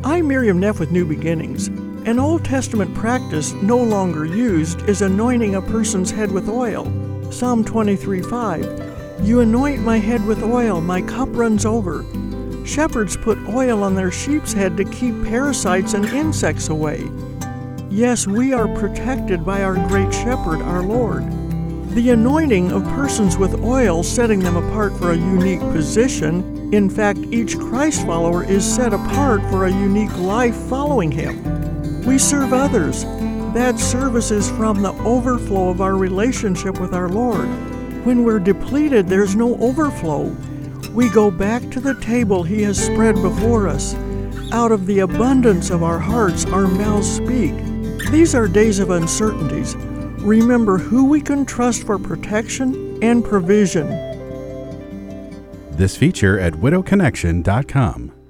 I'm Miriam Neff with New Beginnings. An Old Testament practice no longer used is anointing a person's head with oil. Psalm 23:5, "You anoint my head with oil, my cup runs over." Shepherds put oil on their sheep's head to keep parasites and insects away. Yes, we are protected by our great shepherd, our Lord. The anointing of persons with oil, setting them apart for a unique position. In fact, each Christ follower is set apart for a unique life following Him. We serve others. That service is from the overflow of our relationship with our Lord. When we're depleted, there's no overflow. We go back to the table He has spread before us. Out of the abundance of our hearts, our mouths speak. These are days of uncertainties. Remember who we can trust for protection and provision. This feature at widowconnection.com.